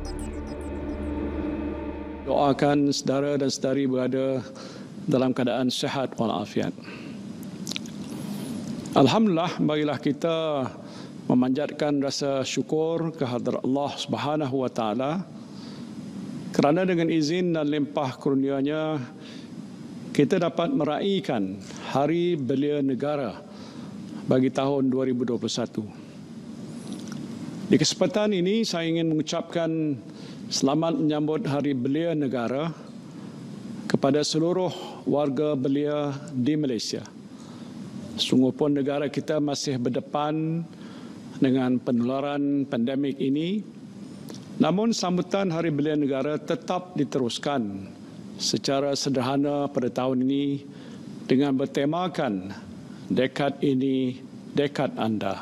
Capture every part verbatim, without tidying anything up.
Doakan saudara dan saudari berada dalam keadaan sihat walafiat. Alhamdulillah, marilah kita memanjatkan rasa syukur kehadrat Allah Subhanahu wa taala kerana dengan izin dan limpah kurnia-Nya kita dapat meraihkan Hari Belia Negara bagi tahun dua ribu dua puluh satu. Di kesempatan ini saya ingin mengucapkan selamat menyambut Hari Belia Negara kepada seluruh warga belia di Malaysia. Sungguh pun negara kita masih berdepan dengan penularan pandemik ini, namun sambutan Hari Belia Negara tetap diteruskan secara sederhana pada tahun ini dengan bertemakan Dekad Ini, Dekad Anda.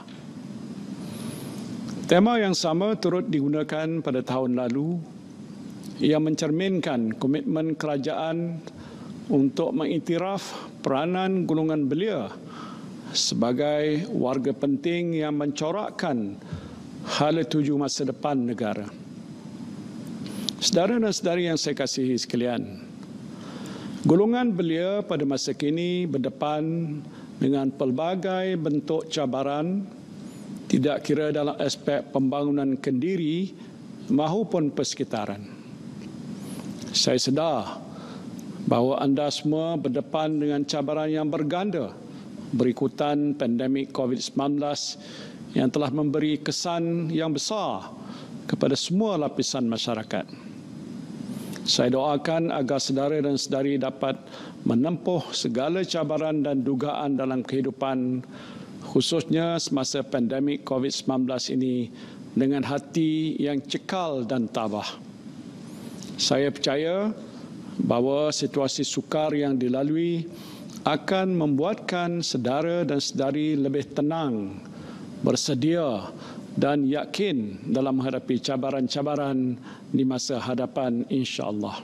Tema yang sama turut digunakan pada tahun lalu yang mencerminkan komitmen kerajaan untuk mengiktiraf peranan golongan belia sebagai warga penting yang mencorakkan hala tuju masa depan negara. Saudara dan saudari yang saya kasihi sekalian, golongan belia pada masa kini berdepan dengan pelbagai bentuk cabaran, tidak kira dalam aspek pembangunan kendiri maupun persekitaran. Saya sedar bahawa anda semua berdepan dengan cabaran yang berganda berikutan pandemik covid sembilan belas yang telah memberi kesan yang besar kepada semua lapisan masyarakat. Saya doakan agar saudara dan saudari dapat menempuh segala cabaran dan dugaan dalam kehidupan, khususnya semasa pandemik covid sembilan belas ini, dengan hati yang cekal dan tabah. Saya percaya bahawa situasi sukar yang dilalui akan membuatkan saudara dan saudari lebih tenang, bersedia dan yakin dalam menghadapi cabaran-cabaran di masa hadapan insya-Allah.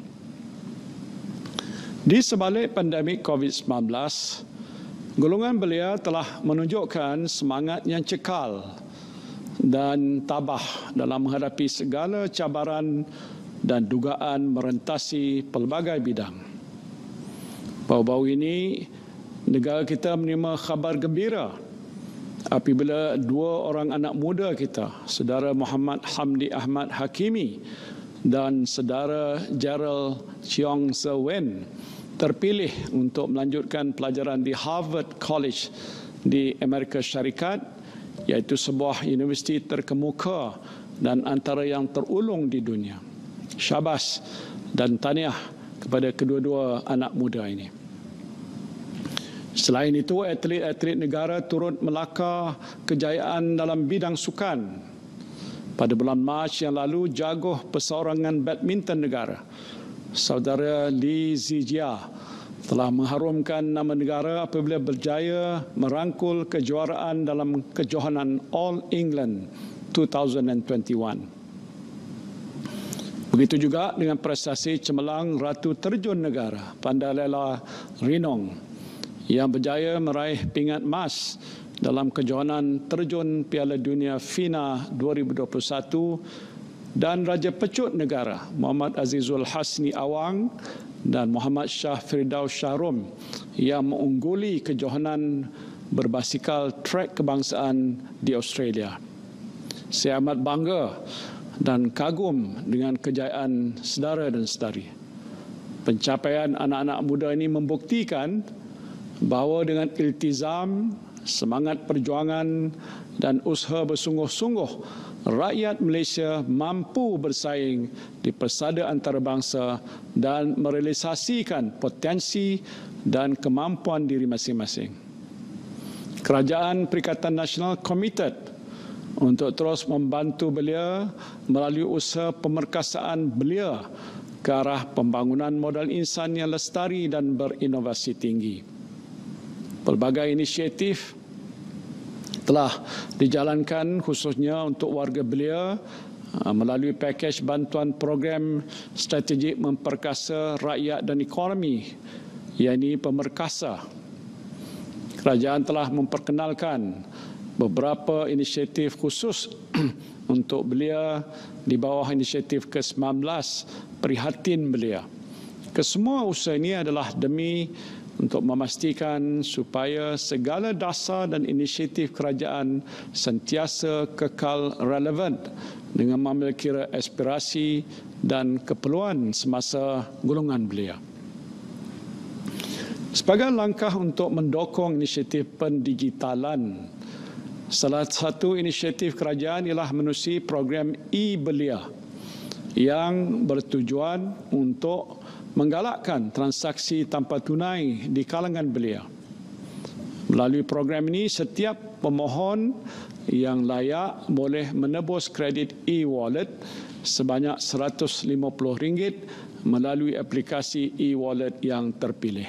Di sebalik pandemik covid sembilan belas, golongan belia telah menunjukkan semangat yang cekal dan tabah dalam menghadapi segala cabaran dan dugaan merentasi pelbagai bidang. Baru-baru ini, negara kita menerima khabar gembira apabila dua orang anak muda kita, saudara Muhammad Hamdi Ahmad Hakimi dan saudara Gerald Cheong Se Wen, terpilih untuk melanjutkan pelajaran di Harvard College di Amerika Syarikat, iaitu sebuah universiti terkemuka dan antara yang terulung di dunia. Syabas dan tahniah kepada kedua-dua anak muda ini. Selain itu, atlet-atlet negara turut melakar kejayaan dalam bidang sukan. Pada bulan Mac yang lalu, jaguh perseorangan badminton negara, saudara Lee Zijia, telah mengharumkan nama negara apabila berjaya merangkul kejuaraan dalam kejohanan All England dua ribu dua puluh satu. Begitu juga dengan prestasi cemerlang Ratu Terjun Negara, Pandalela Rinong, yang berjaya meraih pingat emas dalam kejohanan terjun Piala Dunia FINA dua ribu dua puluh satu, dan Raja Pecut Negara Muhammad Azizul Hasni Awang dan Muhammad Shah Firdaus Shahrum yang mengungguli kejohanan berbasikal trek kebangsaan di Australia. Saya amat bangga dan kagum dengan kejayaan saudara dan saudari. Pencapaian anak-anak muda ini membuktikan bahawa dengan iltizam, semangat perjuangan dan usaha bersungguh-sungguh, rakyat Malaysia mampu bersaing di persada antarabangsa dan merealisasikan potensi dan kemampuan diri masing-masing. Kerajaan Perikatan Nasional komited untuk terus membantu belia melalui usaha pemerkasaan belia ke arah pembangunan modal insan yang lestari dan berinovasi tinggi. Pelbagai inisiatif telah dijalankan khususnya untuk warga belia melalui pakej bantuan program strategik memperkasa rakyat dan ekonomi, iaitu Pemerkasa. Kerajaan telah memperkenalkan beberapa inisiatif khusus untuk belia di bawah inisiatif ke sembilan belas Prihatin Belia. Kesemua usaha ini adalah demi untuk memastikan supaya segala dasar dan inisiatif kerajaan sentiasa kekal relevan dengan mengambil kira aspirasi dan keperluan semasa golongan belia. Sebagai langkah untuk mendukung inisiatif pendigitalan, salah satu inisiatif kerajaan ialah menerusi program e-belia yang bertujuan untuk menggalakkan transaksi tanpa tunai di kalangan belia. Melalui program ini, setiap pemohon yang layak boleh menebus kredit e-wallet sebanyak seratus lima puluh ringgit melalui aplikasi e-wallet yang terpilih.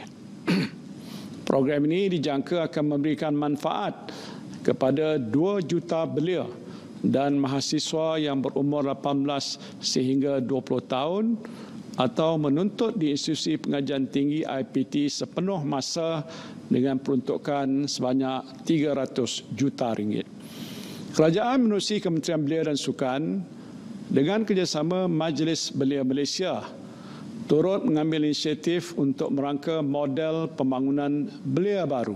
Program ini dijangka akan memberikan manfaat kepada dua juta belia dan mahasiswa yang berumur lapan belas sehingga dua puluh tahun atau menuntut di institusi pengajian tinggi I P T sepenuh masa dengan peruntukan sebanyak tiga ratus juta ringgit. Kerajaan menerusi Kementerian Belia dan Sukan dengan kerjasama Majlis Belia Malaysia turut mengambil inisiatif untuk merangka model pembangunan belia baru.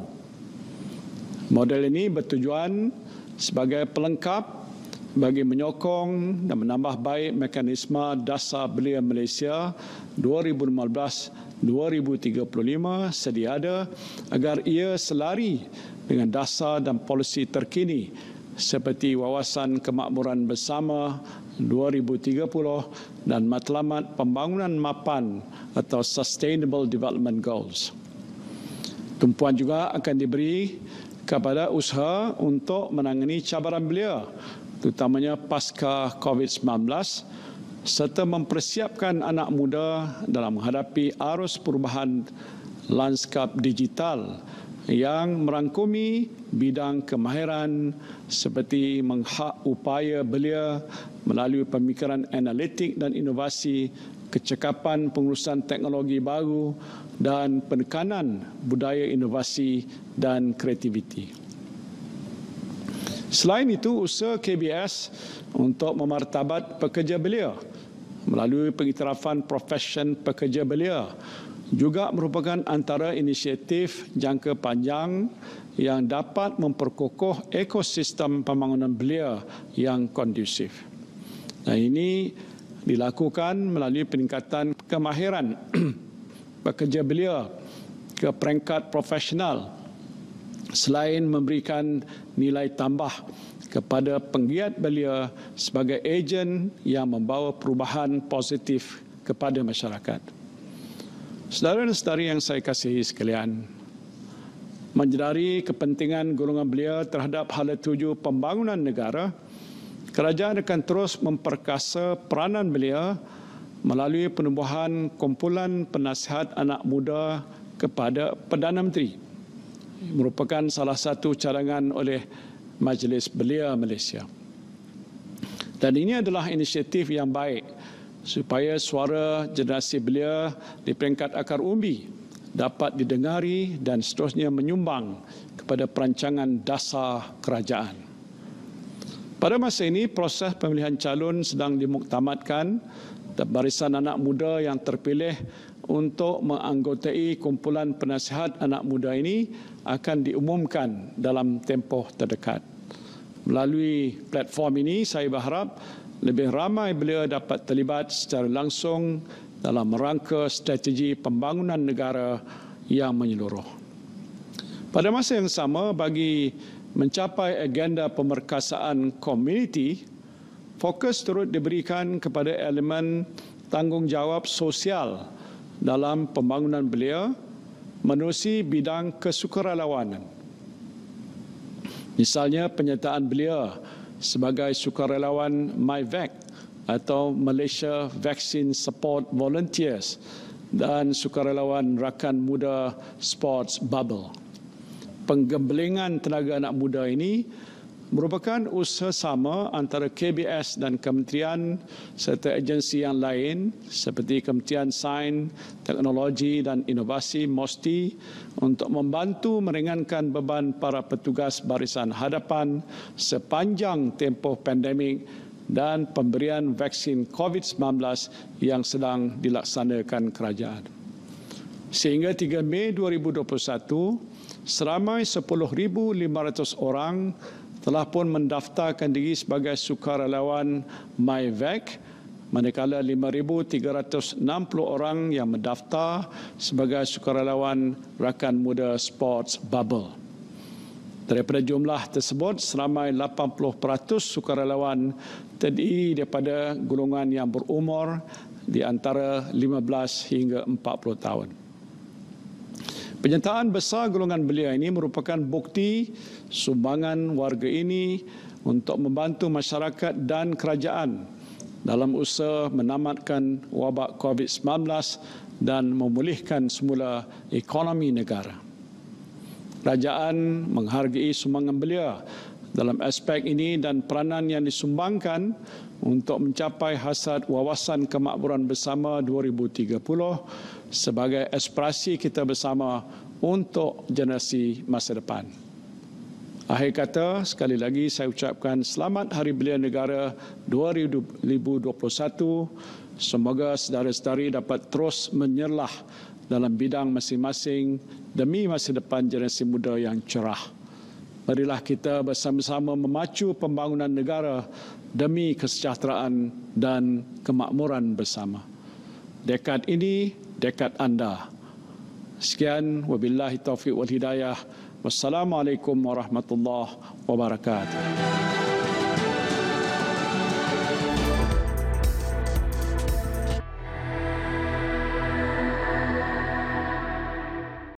Model ini bertujuan sebagai pelengkap bagi menyokong dan menambah baik mekanisme dasar belia Malaysia dua ribu lima belas dua ribu tiga puluh lima sedia ada agar ia selari dengan dasar dan polisi terkini seperti Wawasan Kemakmuran Bersama dua ribu tiga puluh dan Matlamat Pembangunan Mapan atau Sustainable Development Goals. Tumpuan juga akan diberi kepada usaha untuk menangani cabaran belia, terutamanya pasca COVID sembilan belas, serta mempersiapkan anak muda dalam menghadapi arus perubahan lanskap digital yang merangkumi bidang kemahiran seperti menghak upaya belia melalui pemikiran analitik dan inovasi, kecekapan pengurusan teknologi baru dan penekanan budaya inovasi dan kreativiti. Selain itu, usaha K B S untuk memartabat pekerja belia melalui pengiktirafan profesion pekerja belia juga merupakan antara inisiatif jangka panjang yang dapat memperkokoh ekosistem pembangunan belia yang kondusif. Dan ini dilakukan melalui peningkatan kemahiran pekerja belia ke peringkat profesional selain memberikan nilai tambah kepada penggiat belia sebagai ejen yang membawa perubahan positif kepada masyarakat. Saudara dan saudari yang saya kasihi sekalian, menyedari kepentingan golongan belia terhadap hala tuju pembangunan negara, kerajaan akan terus memperkasa peranan belia melalui penubuhan kumpulan penasihat anak muda kepada Perdana Menteri. Merupakan salah satu cadangan oleh Majlis Belia Malaysia. Dan ini adalah inisiatif yang baik supaya suara generasi belia di peringkat akar umbi dapat didengari dan seterusnya menyumbang kepada perancangan dasar kerajaan. Pada masa ini, proses pemilihan calon sedang dimuktamadkan dan barisan anak muda yang terpilih untuk menganggotai kumpulan penasihat anak muda ini akan diumumkan dalam tempoh terdekat. Melalui platform ini, saya berharap lebih ramai belia dapat terlibat secara langsung dalam merangka strategi pembangunan negara yang menyeluruh. Pada masa yang sama, bagi mencapai agenda pemerkasaan komuniti, fokus turut diberikan kepada elemen tanggungjawab sosial dalam pembangunan belia menerusi bidang kesukarelawanan. Misalnya penyertaan belia sebagai sukarelawan MyVac atau Malaysia Vaccine Support Volunteers dan sukarelawan rakan muda Sports Bubble. Penggembelingan tenaga anak muda ini merupakan usaha sama antara K B S dan kementerian serta agensi yang lain seperti Kementerian Sains, Teknologi dan Inovasi MOSTI untuk membantu meringankan beban para petugas barisan hadapan sepanjang tempoh pandemik dan pemberian vaksin COVID sembilan belas yang sedang dilaksanakan kerajaan. Sehingga tiga Mei dua ribu dua puluh satu, seramai sepuluh ribu lima ratus orang telah pun mendaftarkan diri sebagai sukarelawan MyVac, manakala lima ribu tiga ratus enam puluh orang yang mendaftar sebagai sukarelawan Rakan Muda Sports Bubble. Daripada jumlah tersebut, seramai lapan puluh peratus sukarelawan terdiri daripada golongan yang berumur di antara lima belas hingga empat puluh tahun. Penyertaan besar golongan belia ini merupakan bukti sumbangan warga ini untuk membantu masyarakat dan kerajaan dalam usaha menamatkan wabak COVID sembilan belas dan memulihkan semula ekonomi negara. Kerajaan menghargai sumbangan belia dalam aspek ini dan peranan yang disumbangkan untuk mencapai hasrat wawasan kemakmuran bersama dua ribu tiga puluh sebagai aspirasi kita bersama untuk generasi masa depan. Akhir kata, sekali lagi saya ucapkan selamat Hari Belia Negara dua ribu dua puluh satu. Semoga saudara-saudari dapat terus menyerlah dalam bidang masing-masing demi masa depan generasi muda yang cerah. Marilah kita bersama-sama memacu pembangunan negara demi kesejahteraan dan kemakmuran bersama. Dekad ini, dekad anda. Sekian, wabillahi taufiq wal hidayah. Wassalamualaikum warahmatullahi wabarakatuh.